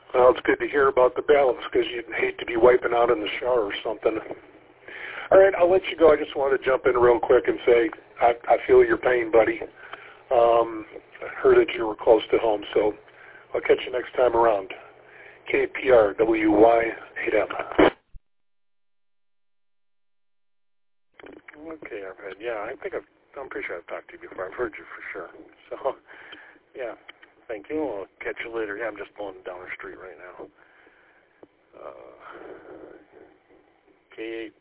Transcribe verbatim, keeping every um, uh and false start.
Well, it's good to hear about the balance because you'd hate to be wiping out in the shower or something. All right, I'll let you go. I just wanted to jump in real quick and say I, I feel your pain, buddy. Um, I heard that you were close to home, so I'll catch you next time around. K P R W Y eight M. Okay, Arpad. Yeah, I think I've, I'm pretty sure I've talked to you before. I've heard you for sure. So, yeah, thank you. I'll catch you later. Yeah, I'm just pulling down the street right now. Uh, K eight